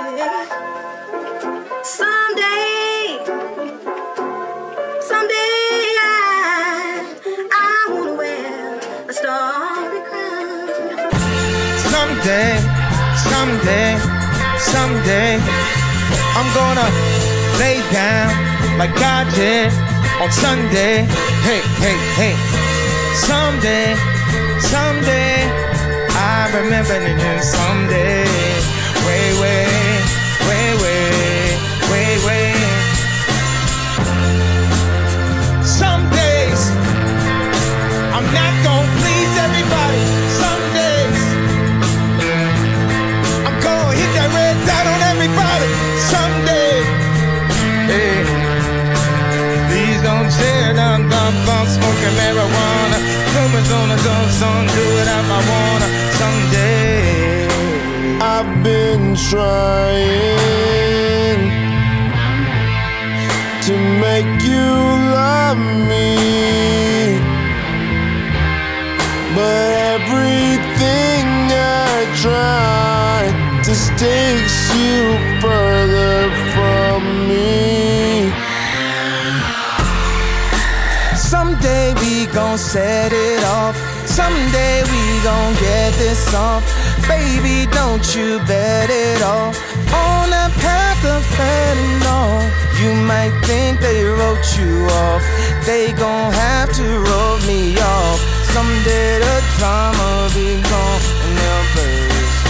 Someday, I wanna wear a starry crown. Someday, I'm gonna lay down like God did on Sunday. Hey. Someday, I remember it someday. Way. Some days, I'm not gonna please everybody. Some days, I'm gonna hit that red dot on everybody. Someday, hey, please don't tear down dump, smoking marijuana. Rumors on the dump, son, do it if I wanna. Someday, I've been trying to make you love me, but everything I try just takes you further from me. someday we gon' set it off. Someday we gon' get this off. Baby, don't you bet it all on that path of fentanyl. You might think they wrote you off. They gon' have to wrote me off. Someday the drama be gone and they'll burst.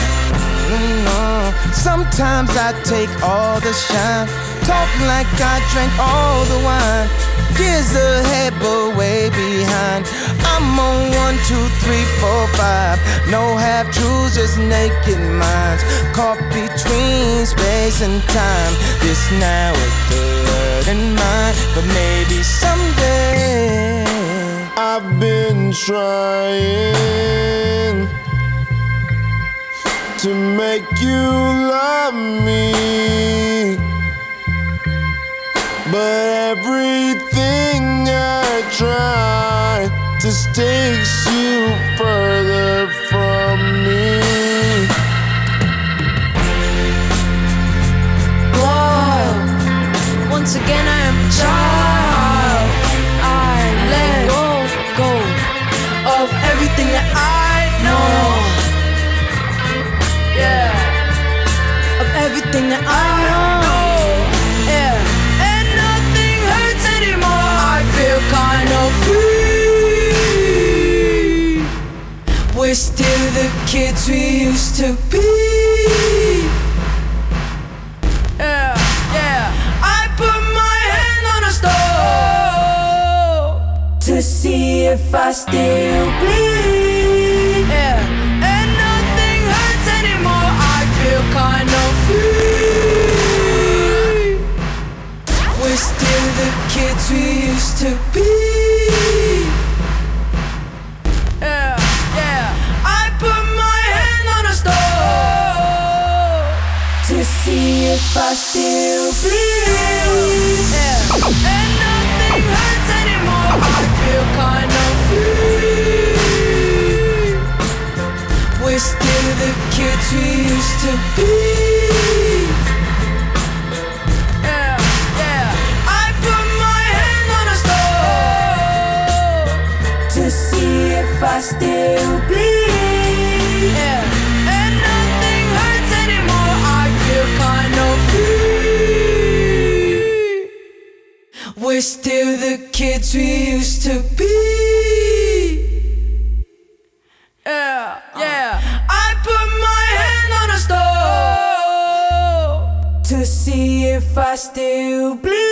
Sometimes I take all the shine, talk like I drank all the wine. Years ahead, but way behind. I'm on 1, 2, 3, 4, 5. No half truths, just naked minds. Caught between space and time. This now with the word in mind, but maybe someday. I've been trying to make you love me, but everything I try just takes you further from me. Whoa, once again I am a child. I let go of everything that I know. Yeah, of everything that I know. Yeah, and nothing hurts anymore. I feel kind of free. We're still the kids we used to be. Yeah. I put my hand on a stove to see if I still bleed. Yeah, and nothing hurts anymore. I feel kind of free. We're still the kids we used to be. Yeah. I put my hand on a stove to see if I still bleed. Yeah, and nothing hurts anymore. I feel kind of free. We're still the kids we used to be. Yeah. I put my hand on a stove to see if I still bleed. Yeah, and nothing hurts anymore. I feel kind of free. We're still the kids we used to be. Yeah. I put my hand on a stove to see if I still bleed.